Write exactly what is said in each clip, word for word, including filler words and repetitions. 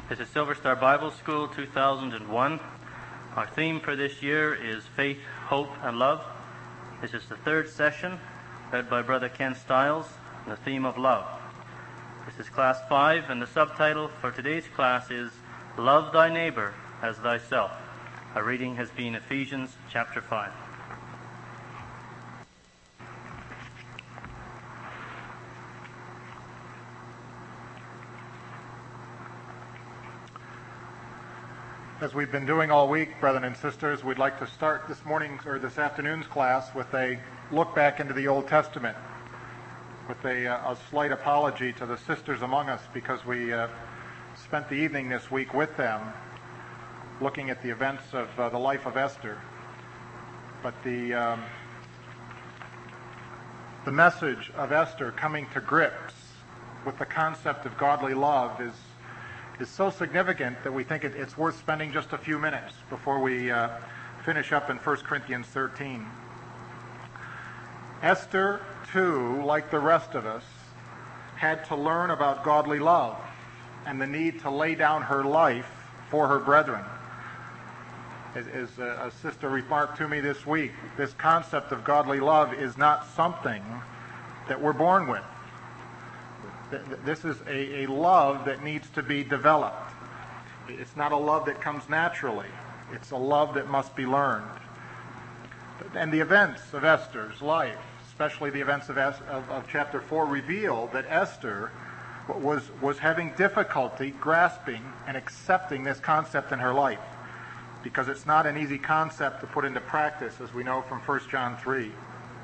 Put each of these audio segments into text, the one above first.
This is Silver Star Bible School two thousand one. Our theme for this year is Faith, Hope, and Love. This is the third session, led by Brother Ken Stiles, and the theme of love. This is Class five, and the subtitle for today's class is Love Thy Neighbor as Thyself. Our reading has been Ephesians chapter five. As we've been doing all week, brethren and sisters, we'd like to start this morning's or this afternoon's class with a look back into the Old Testament, with a, uh, a slight apology to the sisters among us because we uh, spent the evening this week with them looking at the events of uh, the life of Esther. But the um, the message of Esther coming to grips with the concept of godly love is is so significant that we think it, it's worth spending just a few minutes before we uh, finish up in First Corinthians thirteen. Esther, too, like the rest of us, had to learn about godly love and the need to lay down her life for her brethren. As, as a, a sister remarked to me this week, this concept of godly love is not something that we're born with. This is a, a love that needs to be developed. It's not a love that comes naturally. It's a love that must be learned. And the events of Esther's life, especially the events of, of, of chapter four, reveal that Esther was, was having difficulty grasping and accepting this concept in her life, because it's not an easy concept to put into practice, as we know from First John three.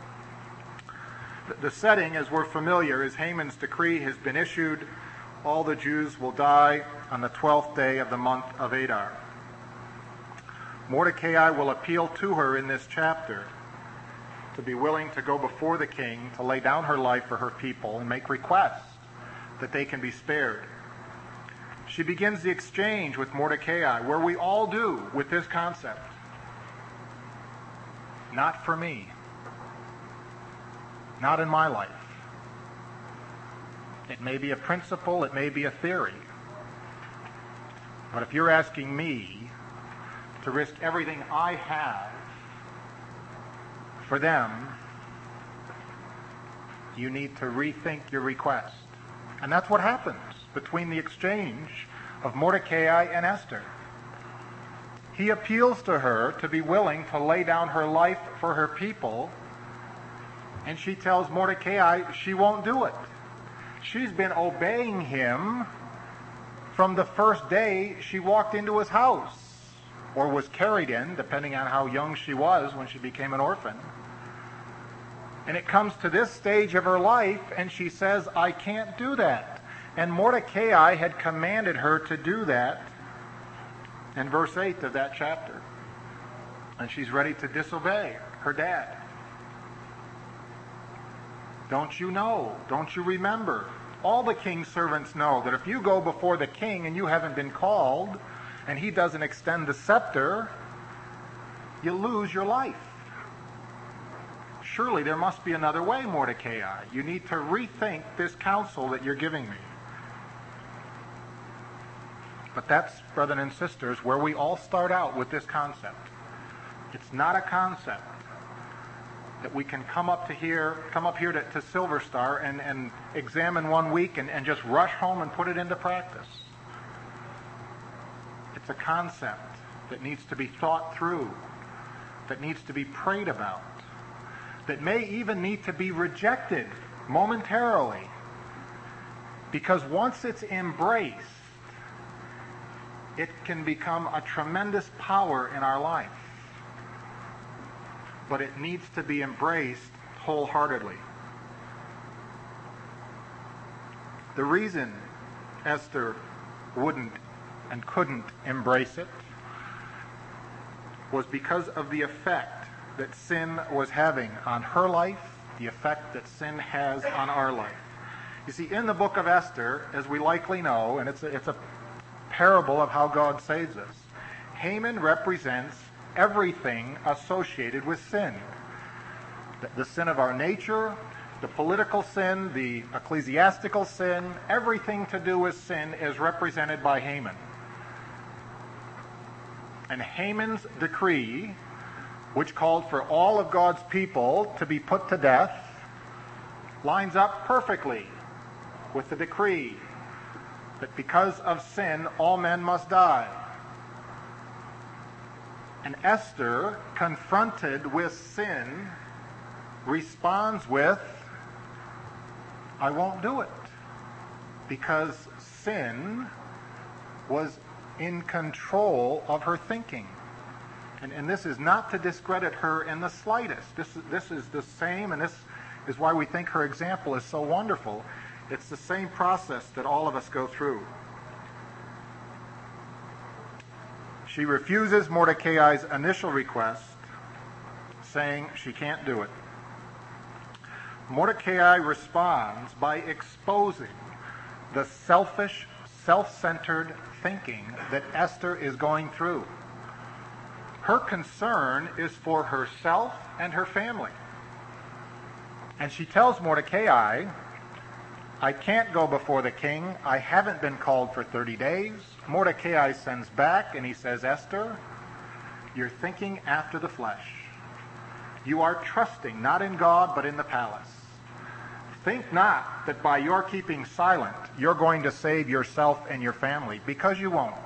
The setting, as we're familiar, is Haman's decree has been issued. All the Jews will die on the twelfth day of the month of Adar. Mordecai will appeal to her in this chapter to be willing to go before the king, to lay down her life for her people and make requests that they can be spared. She begins the exchange with Mordecai, where we all do with this concept. Not for me. Not in my life. It may be a principle, it may be a theory. But if you're asking me to risk everything I have for them, you need to rethink your request. And that's what happens between the exchange of Mordecai and Esther. He appeals to her to be willing to lay down her life for her people, and she tells Mordecai she won't do it. She's been obeying him from the first day she walked into his house, or was carried in, depending on how young she was when she became an orphan. And it comes to this stage of her life, and she says, I can't do that. And Mordecai had commanded her to do that in verse eight of that chapter. And she's ready to disobey her dad. Don't you know? Don't you remember? All the king's servants know that if you go before the king and you haven't been called, and he doesn't extend the scepter, you lose your life. Surely there must be another way, Mordecai. You need to rethink this counsel that you're giving me. But that's, brethren and sisters, where we all start out with this concept. It's not a concept that we can come up to here, come up here to, to Silver Star and, and examine one week and, and just rush home and put it into practice. It's a concept that needs to be thought through, that needs to be prayed about, that may even need to be rejected momentarily, because once it's embraced, it can become a tremendous power in our life. But it needs to be embraced wholeheartedly. The reason Esther wouldn't and couldn't embrace it was because of the effect that sin was having on her life, the effect that sin has on our life. You see, in the book of Esther, as we likely know, and it's a, it's a parable of how God saves us, Haman represents everything associated with sin. The, the sin of our nature, the political sin, the ecclesiastical sin, everything to do with sin is represented by Haman. And Haman's decree, which called for all of God's people to be put to death, lines up perfectly with the decree that because of sin, all men must die. And Esther, confronted with sin, responds with, I won't do it. Because sin was in control of her thinking. And, and this is not to discredit her in the slightest. This, this is the same, and this is why we think her example is so wonderful. It's the same process that all of us go through. She refuses Mordecai's initial request, saying she can't do it. Mordecai responds by exposing the selfish, self-centered thinking that Esther is going through. Her concern is for herself and her family. And she tells Mordecai, I can't go before the king. I haven't been called for thirty days. Mordecai sends back and he says, Esther, you're thinking after the flesh. You are trusting not in God but in the palace. Think not that by your keeping silent, you're going to save yourself and your family, because you won't.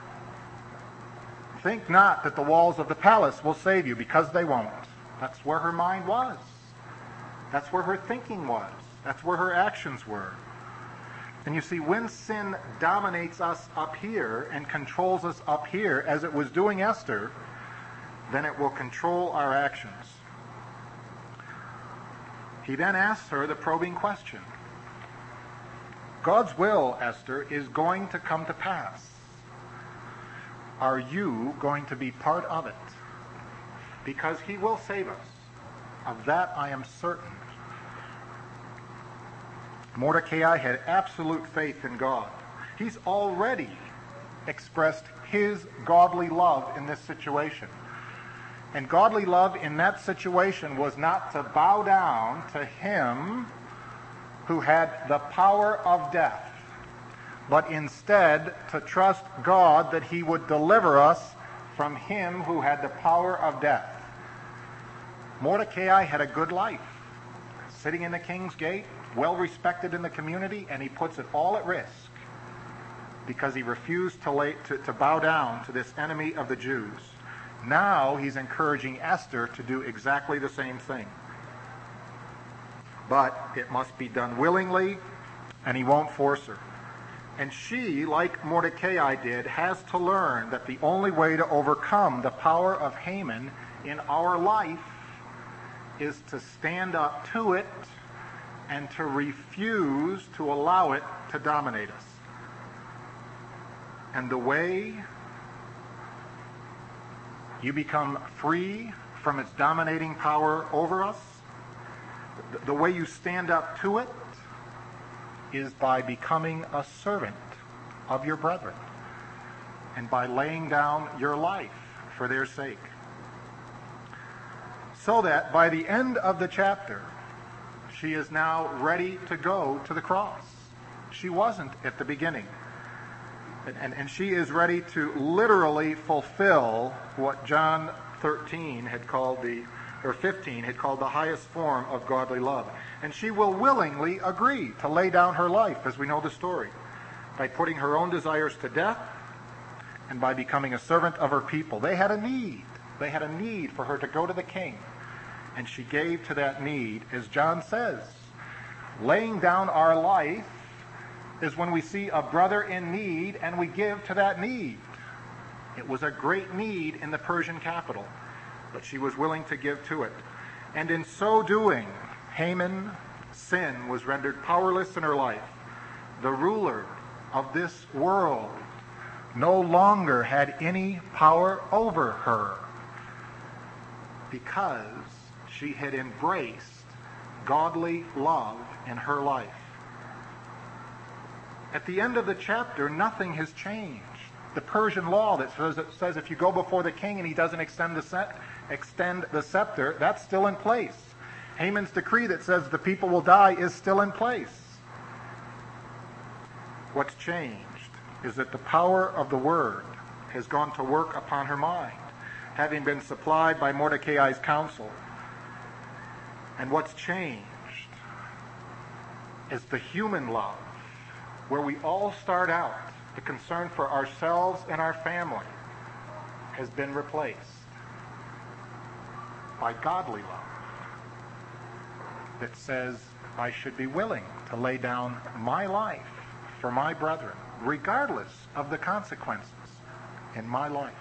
Think not that the walls of the palace will save you, because they won't. That's where her mind was. That's where her thinking was. That's where her actions were. And you see, when sin dominates us up here and controls us up here, as it was doing Esther, then it will control our actions. He then asks her the probing question. God's will, Esther, is going to come to pass. Are you going to be part of it? Because he will save us. Of that I am certain. Mordecai had absolute faith in God. He's already expressed his godly love in this situation. And godly love in that situation was not to bow down to him who had the power of death, but instead to trust God that he would deliver us from him who had the power of death. Mordecai had a good life, sitting in the king's gate, well respected in the community, and he puts it all at risk because he refused to, lay, to, to bow down to this enemy of the Jews. Now he's encouraging Esther to do exactly the same thing. But it must be done willingly, and he won't force her. And she, like Mordecai did, has to learn that the only way to overcome the power of Haman in our life is to stand up to it and to refuse to allow it to dominate us. And the way you become free from its dominating power over us, the way you stand up to it is by becoming a servant of your brethren and by laying down your life for their sake. So that by the end of the chapter, she is now ready to go to the cross. She wasn't at the beginning. And, and, and she is ready to literally fulfill what John thirteen had called the, or fifteen had called the highest form of godly love. And she will willingly agree to lay down her life, as we know the story, by putting her own desires to death and by becoming a servant of her people. They had a need. They had a need for her to go to the king. And she gave to that need, as John says. Laying down our life is when we see a brother in need and we give to that need. It was a great need in the Persian capital, but she was willing to give to it. And in so doing, Haman, sin, was rendered powerless in her life. The ruler of this world no longer had any power over her because she had embraced godly love in her life. At the end of the chapter, nothing has changed. The Persian law that says, that says if you go before the king and he doesn't extend the, set, extend the scepter, that's still in place. Haman's decree that says the people will die is still in place. What's changed is that the power of the word has gone to work upon her mind, having been supplied by Mordecai's counsel. And what's changed is the human love, where we all start out, the concern for ourselves and our family, has been replaced by godly love that says I should be willing to lay down my life for my brethren, regardless of the consequences in my life.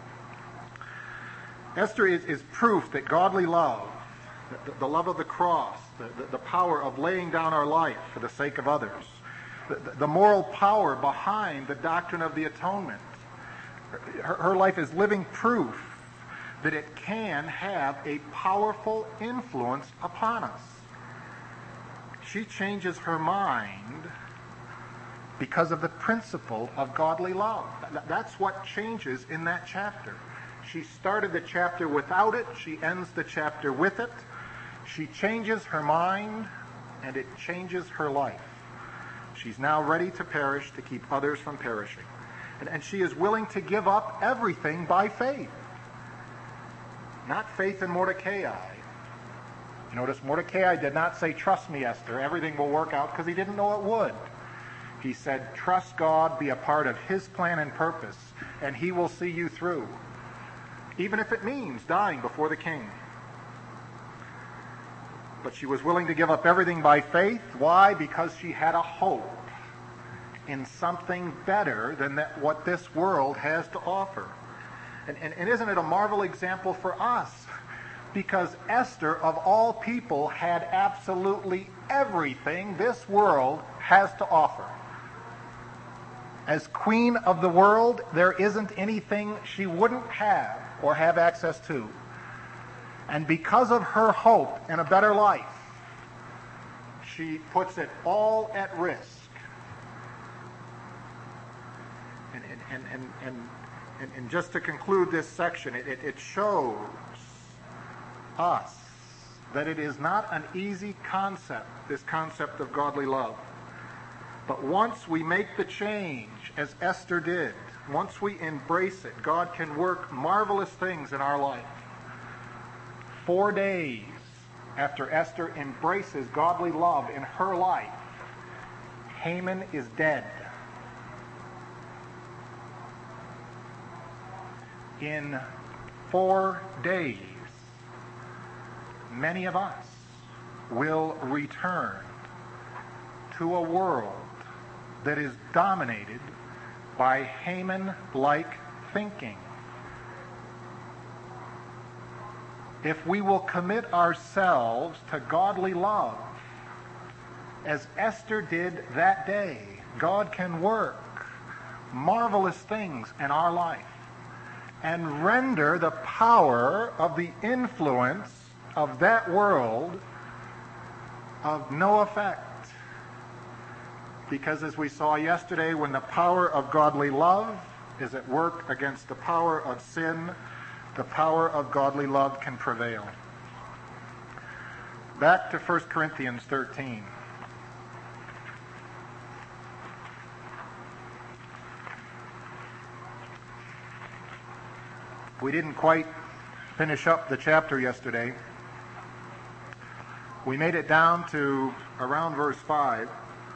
Esther is, is proof that godly love, the, the love of the cross, the, the, the power of laying down our life for the sake of others, the, the moral power behind the doctrine of the atonement. Her, her life is living proof that it can have a powerful influence upon us. She changes her mind because of the principle of godly love. That's what changes in that chapter. She started the chapter without it. She ends the chapter with it. She changes her mind, and it changes her life. She's now ready to perish to keep others from perishing. And, and she is willing to give up everything by faith. Not faith in Mordecai. Notice Mordecai did not say, trust me, Esther, everything will work out, because he didn't know it would. He said, trust God, be a part of his plan and purpose, and he will see you through, even if it means dying before the king. But she was willing to give up everything by faith. Why? Because she had a hope in something better than that, what this world has to offer. And, and, and isn't it a marvel example for us? Because Esther, of all people, had absolutely everything this world has to offer. As queen of the world, there isn't anything she wouldn't have or have access to. And because of her hope in a better life, she puts it all at risk. And, and, and, and, and, and, and just to conclude this section, it, it, it shows us that it is not an easy concept, this concept of godly love. But once we make the change, as Esther did, once we embrace it, God can work marvelous things in our life. Four days after Esther embraces godly love in her life, Haman is dead. In four days, many of us will return to a world that is dominated by Haman-like thinking. If we will commit ourselves to godly love, as Esther did that day, God can work marvelous things in our life and render the power of the influence of that world of no effect. Because as we saw yesterday, when the power of godly love is at work against the power of sin, the power of godly love can prevail. Back to First Corinthians thirteen. We didn't quite finish up the chapter yesterday. We made it down to around verse five,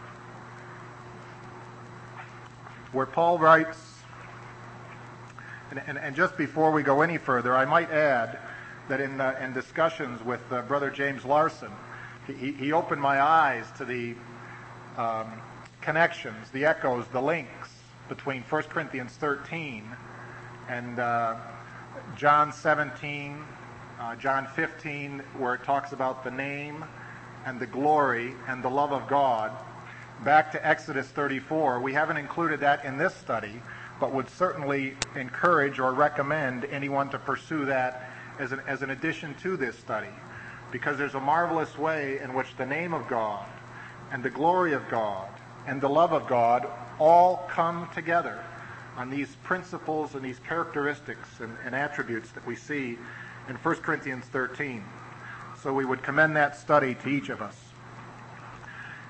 where Paul writes, and, and, and just before we go any further, I might add that in, uh, in discussions with uh, Brother James Larson, he, he opened my eyes to the um, connections, the echoes, the links between First Corinthians thirteen and uh, John seventeen, uh, John fifteen, where it talks about the name and the glory and the love of God, back to Exodus thirty-four. We haven't included that in this study, but would certainly encourage or recommend anyone to pursue that as an, as an addition to this study, because there's a marvelous way in which the name of God and the glory of God and the love of God all come together on these principles and these characteristics and, and attributes that we see in First Corinthians thirteen. So we would commend that study to each of us.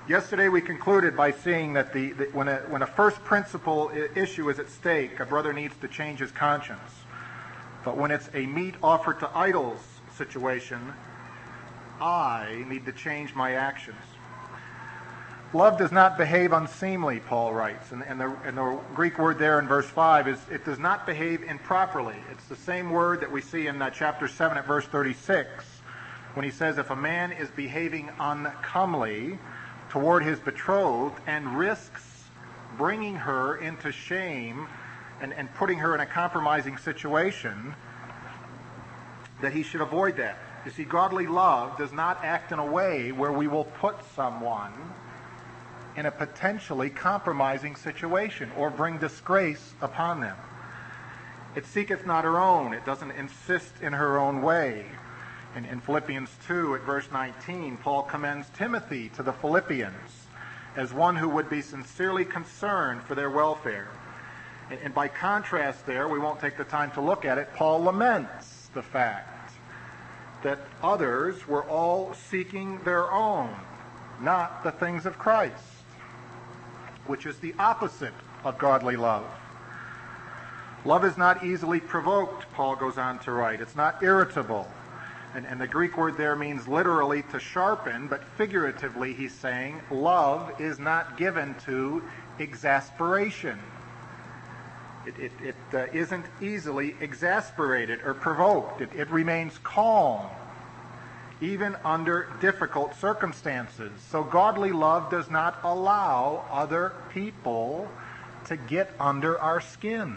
Yesterday we concluded by seeing that the, the when, a, when a first principle issue is at stake, a brother needs to change his conscience. But when it's a meat offered to idols situation, I need to change my actions. Love does not behave unseemly, Paul writes. And, and, the, and the Greek word there in verse five is, it does not behave improperly. It's the same word that we see in uh, chapter seven at verse thirty-six, when he says, if a man is behaving uncomely toward his betrothed and risks bringing her into shame and, and putting her in a compromising situation, that he should avoid that. You see, godly love does not act in a way where we will put someone in a potentially compromising situation or bring disgrace upon them. It seeketh not her own. It doesn't insist in her own way. In, in Philippians two, at verse nineteen, Paul commends Timothy to the Philippians as one who would be sincerely concerned for their welfare. And, and by contrast there, we won't take the time to look at it, Paul laments the fact that others were all seeking their own, not the things of Christ, which is the opposite of godly love. Love is not easily provoked, Paul goes on to write. It's not irritable. And, and the Greek word there means literally to sharpen, but figuratively he's saying love is not given to exasperation. It, it, it uh, isn't easily exasperated or provoked. It, it remains calm, even under difficult circumstances. So godly love does not allow other people to get under our skin,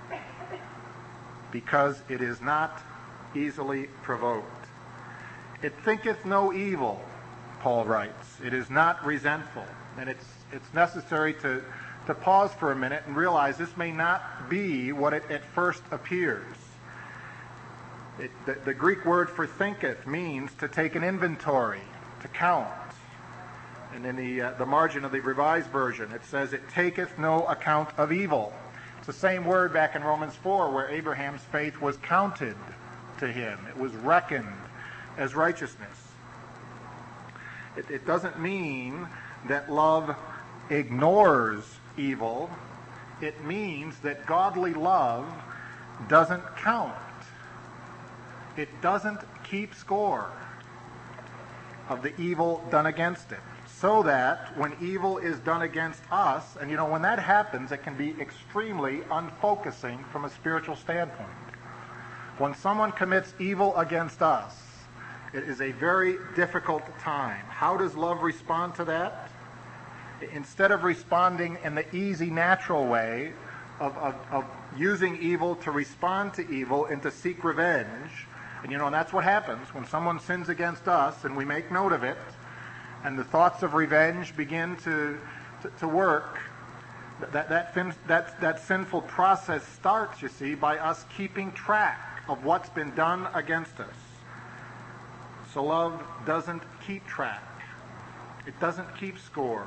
because it is not easily provoked. It thinketh no evil, Paul writes. It is not resentful. And it's it's necessary to, to pause for a minute and realize this may not be what it at first appears. It, the, the Greek word for thinketh means to take an inventory, to count. And in the, uh, the margin of the Revised Version, it says, it taketh no account of evil. It's the same word back in Romans four, where Abraham's faith was counted to him. It was reckoned as righteousness. It, it doesn't mean that love ignores evil. It means that godly love doesn't count. It doesn't keep score of the evil done against it. So that when evil is done against us, and you know, when that happens, it can be extremely unfocusing from a spiritual standpoint. When someone commits evil against us, it is a very difficult time. How does love respond to that? Instead of responding in the easy, natural way of, of, of using evil to respond to evil and to seek revenge, and you know, and that's what happens when someone sins against us and we make note of it, and the thoughts of revenge begin to, to, to work, that, that, fin, that, that sinful process starts, you see, by us keeping track of what's been done against us. So love doesn't keep track. It doesn't keep score.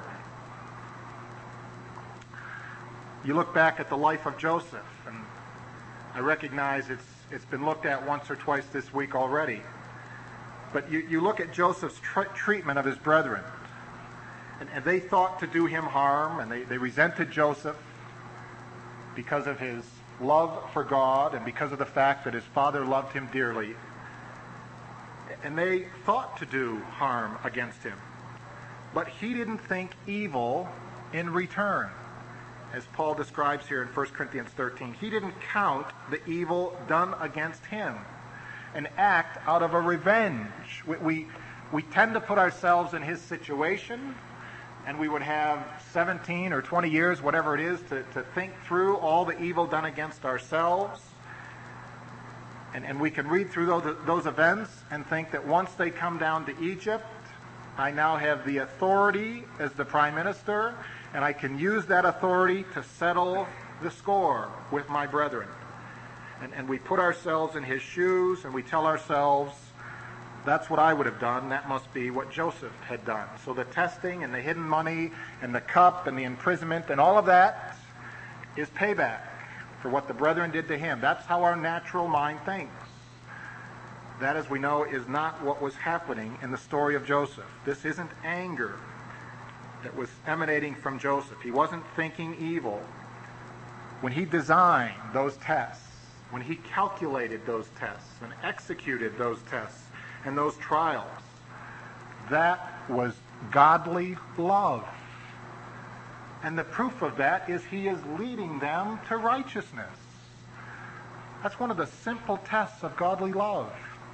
You look back at the life of Joseph, and I recognize it's it's been looked at once or twice this week already. But you, you look at Joseph's tr- treatment of his brethren, and, and they thought to do him harm, and they, they resented Joseph because of his love for God and because of the fact that his father loved him dearly. And they thought to do harm against him. But he didn't think evil in return, as Paul describes here in First Corinthians thirteen. He didn't count the evil done against him and act out of a revenge. We, we, we tend to put ourselves in his situation, and we would have seventeen or twenty years, whatever it is, to, to think through all the evil done against ourselves. And, and we can read through those, those events and think that once they come down to Egypt, I now have the authority as the prime minister, and I can use that authority to settle the score with my brethren. And, and we put ourselves in his shoes, and we tell ourselves, that's what I would have done. That must be what Joseph had done. So the testing and the hidden money and the cup and the imprisonment and all of that is payback for what the brethren did to him. That's how our natural mind thinks. That, as we know, is not what was happening in the story of Joseph. This isn't anger. that was emanating from Joseph. He wasn't thinking evil. When he designed those tests, when he calculated those tests and executed those tests and those trials, that was godly love. And the proof of that is he is leading them to righteousness. That's one of the simple tests of godly love.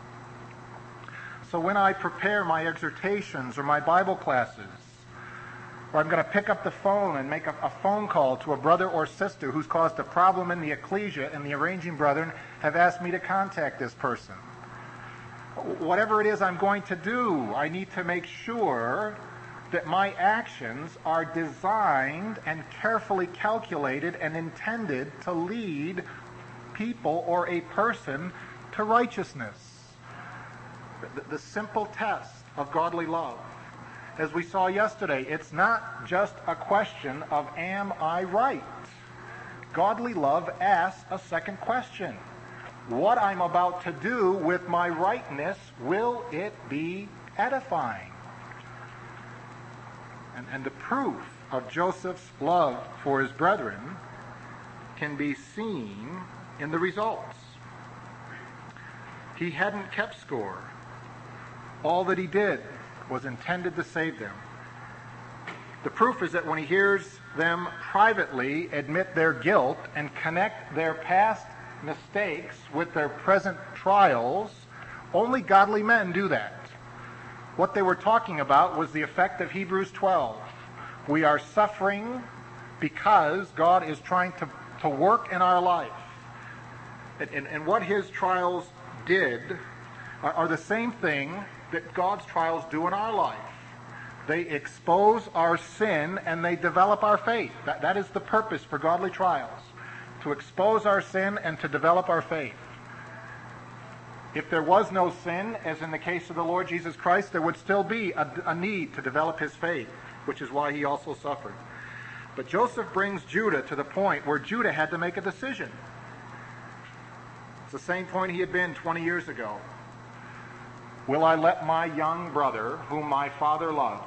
So when I prepare my exhortations or my Bible classes, or I'm going to pick up the phone and make a, a phone call to a brother or sister who's caused a problem in the ecclesia, and the arranging brethren have asked me to contact this person. Whatever it is I'm going to do, I need to make sure that my actions are designed and carefully calculated and intended to lead people or a person to righteousness. The, the simple test of godly love. As we saw yesterday, it's not just a question of am I right? Godly love asks a second question. What I'm about to do with my rightness, will it be edifying? And, and the proof of Joseph's love for his brethren can be seen in the results. He hadn't kept score. All that he did was intended to save them. The proof is that when he hears them privately admit their guilt and connect their past mistakes with their present trials, only godly men do that. What they were talking about was the effect of Hebrews twelve. We are suffering because God is trying to, to work in our life. And, and, and what his trials did are, are the same thing that God's trials do in our life. They expose our sin and they develop our faith. That, that is the purpose for godly trials, to expose our sin and to develop our faith. If there was no sin, as in the case of the Lord Jesus Christ, there would still be a, a need to develop his faith, which is why he also suffered. But Joseph brings Judah to the point where Judah had to make a decision. It's the same point he had been twenty years ago. Will I let my young brother, whom my father loves,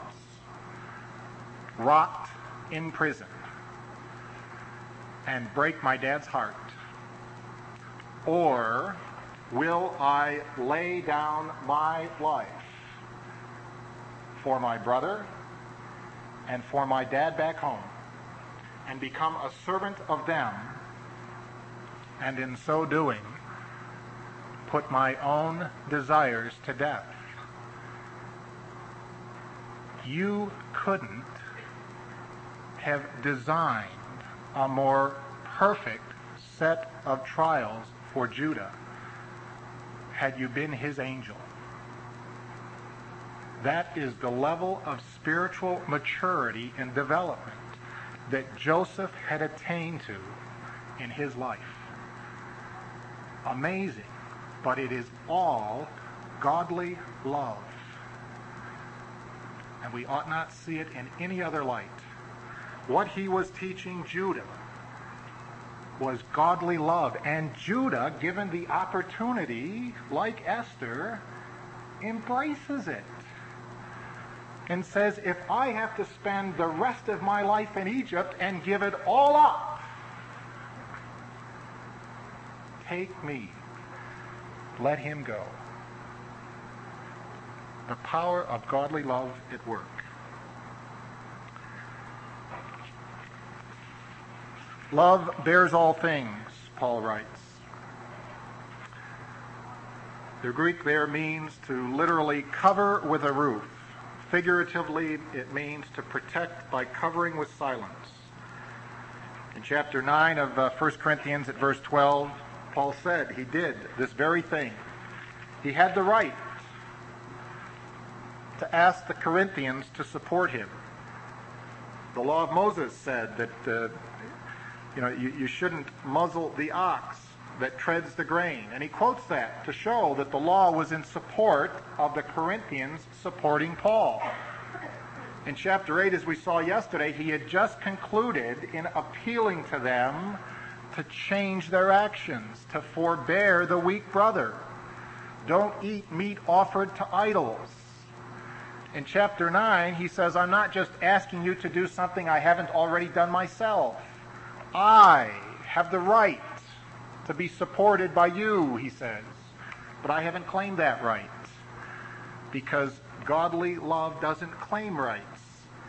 rot in prison and break my dad's heart? Or will I lay down my life for my brother and for my dad back home and become a servant of them, and in so doing put my own desires to death? You couldn't have designed a more perfect set of trials for Judah had you been his angel. That is the level of spiritual maturity and development that Joseph had attained to in his life. Amazing. But it is all godly love. And we ought not see it in any other light. What he was teaching Judah was godly love. And Judah, given the opportunity, like Esther, embraces it. And says, if I have to spend the rest of my life in Egypt and give it all up, take me. Let him go. The power of godly love at work. Love bears all things, Paul writes. The Greek there means to literally cover with a roof. Figuratively, it means to protect by covering with silence. In chapter nine of uh, First Corinthians at verse twelve, Paul said he did this very thing. He had the right to ask the Corinthians to support him. The law of Moses said that uh, you know you, you shouldn't muzzle the ox that treads the grain. And he quotes that to show that the law was in support of the Corinthians supporting Paul. In chapter eight, as we saw yesterday, he had just concluded in appealing to them to change their actions, to forbear the weak brother. Don't eat meat offered to idols. In chapter nine, he says, I'm not just asking you to do something I haven't already done myself. I have the right to be supported by you, he says. But I haven't claimed that right, because godly love doesn't claim rights.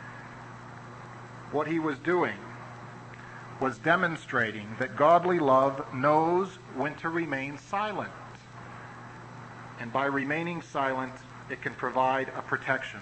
What he was doing was demonstrating that godly love knows when to remain silent. And by remaining silent, it can provide a protection.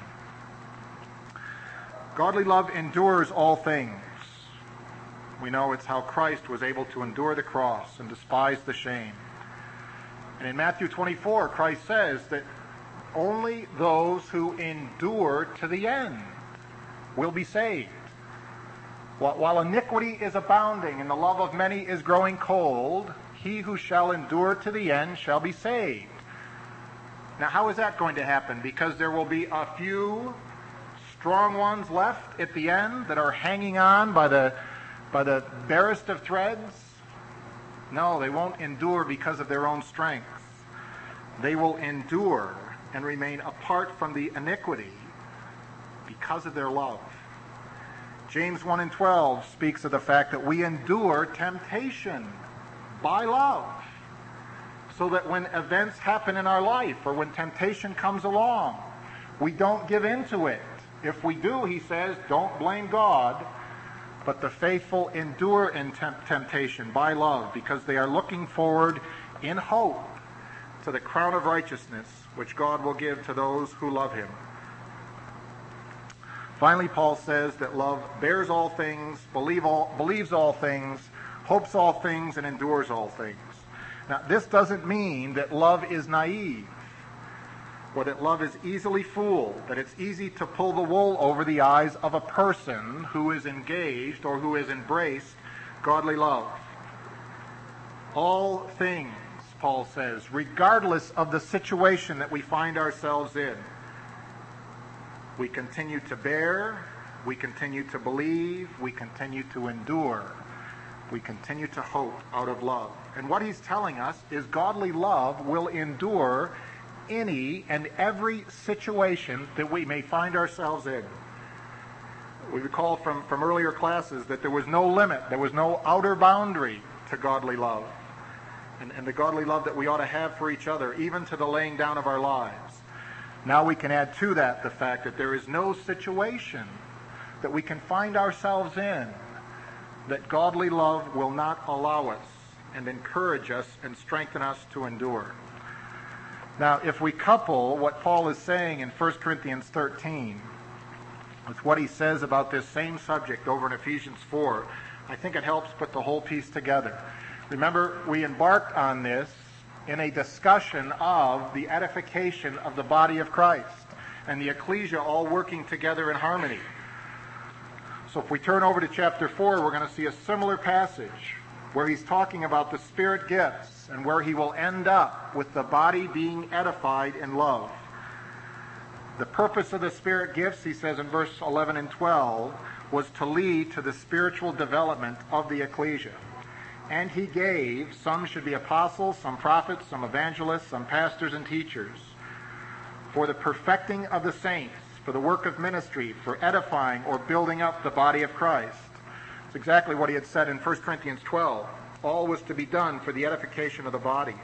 Godly love endures all things. We know it's how Christ was able to endure the cross and despise the shame. And in Matthew twenty-four, Christ says that only those who endure to the end will be saved. While iniquity is abounding and the love of many is growing cold, he who shall endure to the end shall be saved. Now, how is that going to happen? Because there will be a few strong ones left at the end that are hanging on by the, by the barest of threads? No, they won't endure because of their own strength. They will endure and remain apart from the iniquity because of their love. James one and twelve speaks of the fact that we endure temptation by love, so that when events happen in our life or when temptation comes along, we don't give in to it. If we do, he says, don't blame God, but the faithful endure in temp- temptation by love, because they are looking forward in hope to the crown of righteousness which God will give to those who love him. Finally, Paul says that love bears all things, believe all, believes all things, hopes all things, and endures all things. Now, this doesn't mean that love is naive, or that love is easily fooled, that it's easy to pull the wool over the eyes of a person who is engaged or who has embraced godly love. All things, Paul says, regardless of the situation that we find ourselves in, we continue to bear, we continue to believe, we continue to endure, we continue to hope out of love. And what he's telling us is godly love will endure any and every situation that we may find ourselves in. We recall from, from earlier classes that there was no limit, there was no outer boundary to godly love. And, and the godly love that we ought to have for each other, even to the laying down of our lives. Now we can add to that the fact that there is no situation that we can find ourselves in that godly love will not allow us and encourage us and strengthen us to endure. Now, if we couple what Paul is saying in First Corinthians thirteen with what he says about this same subject over in Ephesians four, I think it helps put the whole piece together. Remember, we embarked on this in a discussion of the edification of the body of Christ and the ecclesia all working together in harmony. So if we turn over to chapter four, we're going to see a similar passage where he's talking about the Spirit gifts and where he will end up with the body being edified in love. The purpose of the Spirit gifts, he says in verse eleven and twelve, was to lead to the spiritual development of the ecclesia. And he gave, some should be apostles, some prophets, some evangelists, some pastors and teachers, for the perfecting of the saints, for the work of ministry, for edifying or building up the body of Christ. It's exactly what he had said in First Corinthians twelve. All was to be done for the edification of the body.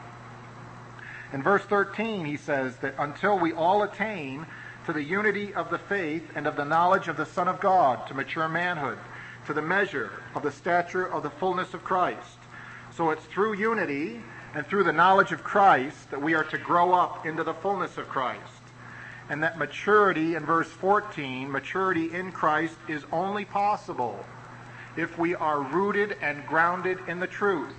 In verse thirteen, he says that until we all attain to the unity of the faith and of the knowledge of the Son of God, to mature manhood, to the measure of the stature of the fullness of Christ. So it's through unity and through the knowledge of Christ that we are to grow up into the fullness of Christ. And that maturity, in verse fourteen, maturity in Christ is only possible if we are rooted and grounded in the truth.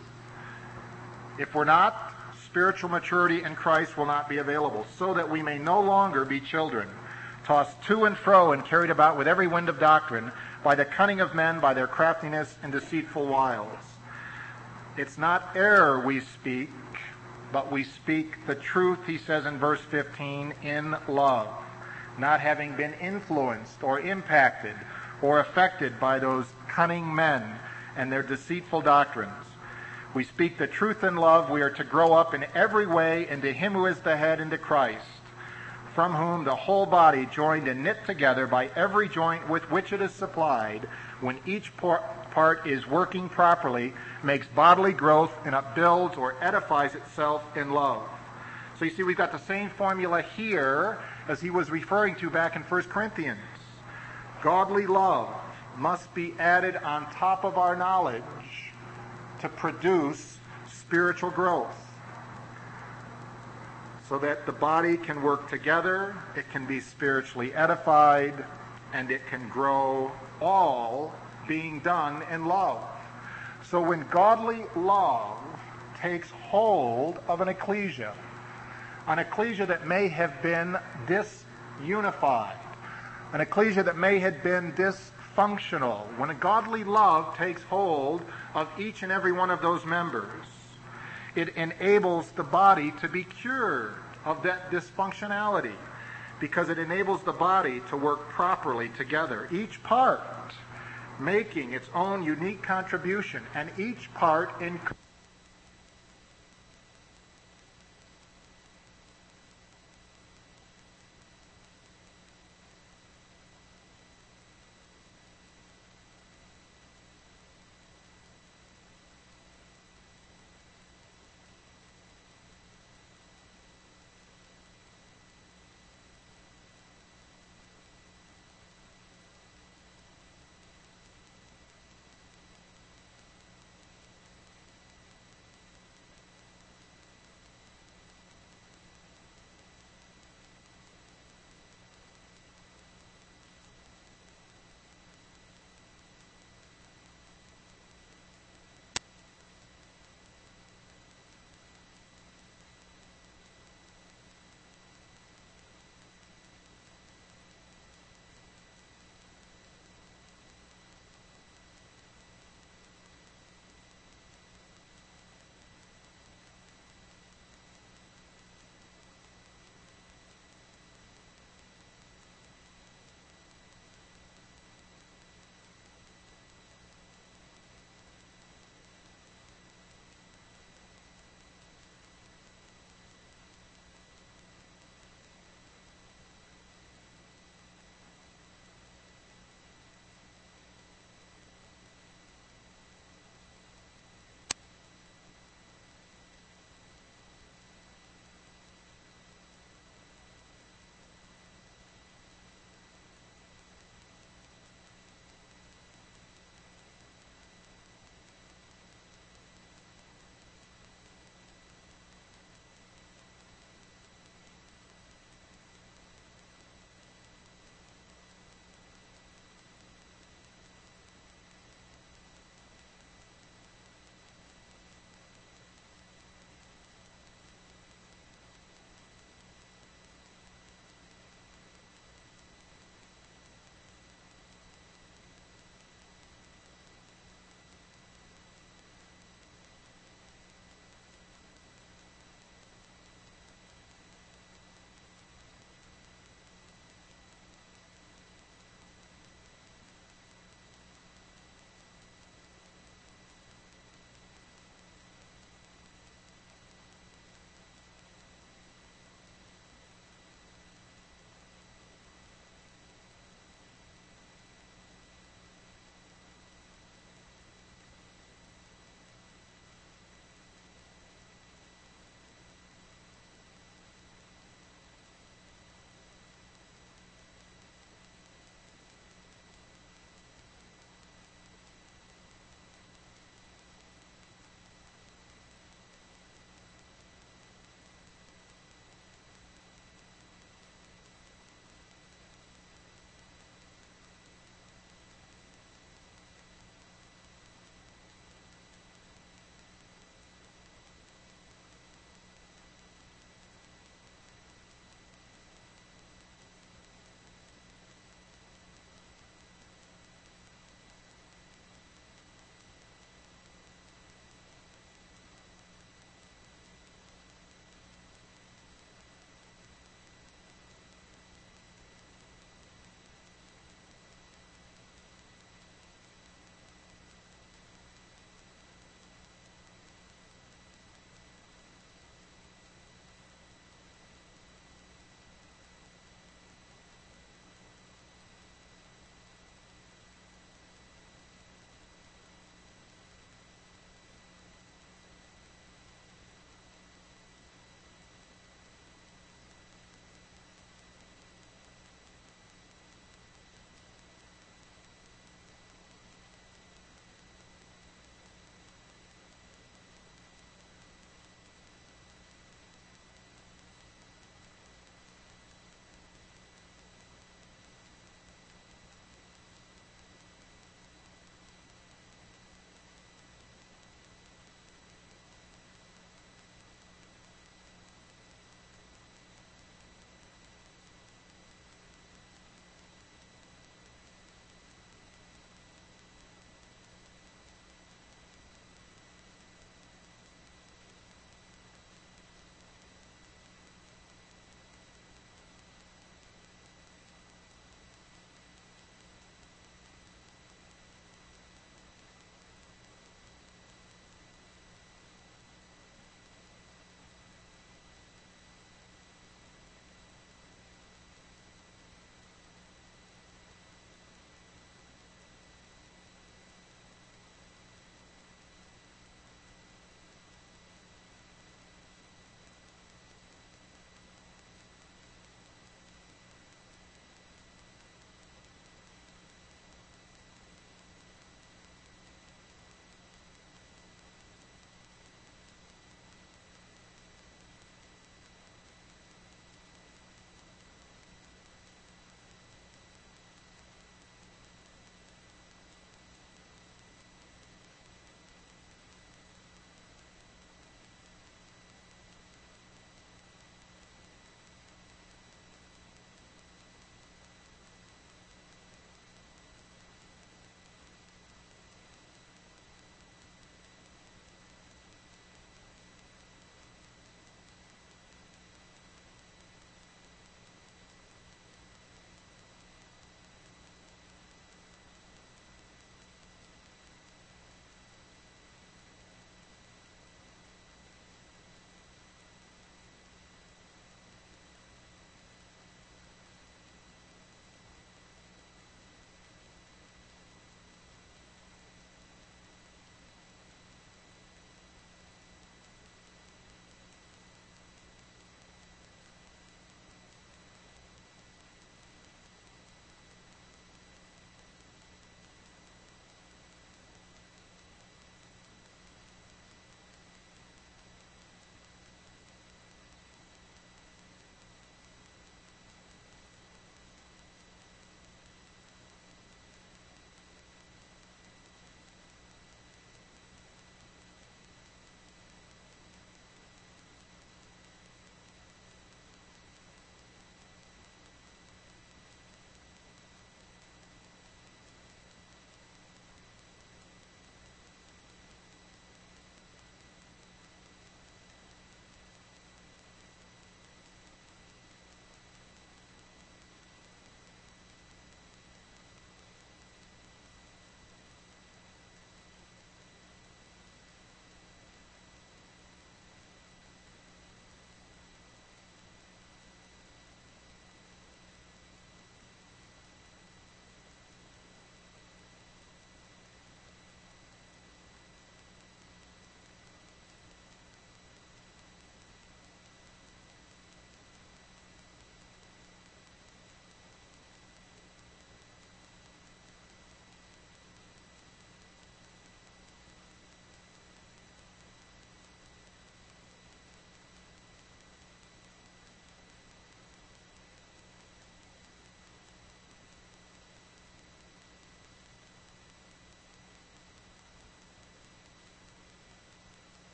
If we're not, spiritual maturity in Christ will not be available, so that we may no longer be children, tossed to and fro and carried about with every wind of doctrine, by the cunning of men, by their craftiness and deceitful wiles. It's not error we speak, but we speak the truth, he says in verse fifteen, in love, not having been influenced or impacted or affected by those cunning men and their deceitful doctrines. We speak the truth in love. We are to grow up in every way into him who is the head, into Christ, from whom the whole body, joined and knit together by every joint with which it is supplied, when each part is working properly, makes bodily growth and upbuilds or edifies itself in love. So you see, we've got the same formula here as he was referring to back in First Corinthians. Godly love must be added on top of our knowledge to produce spiritual growth, so that the body can work together, it can be spiritually edified, and it can grow, all being done in love. So when godly love takes hold of an ecclesia, an ecclesia that may have been disunified, an ecclesia that may have been dysfunctional, when a godly love takes hold of each and every one of those members, it enables the body to be cured of that dysfunctionality, because it enables the body to work properly together, each part making its own unique contribution, and each part in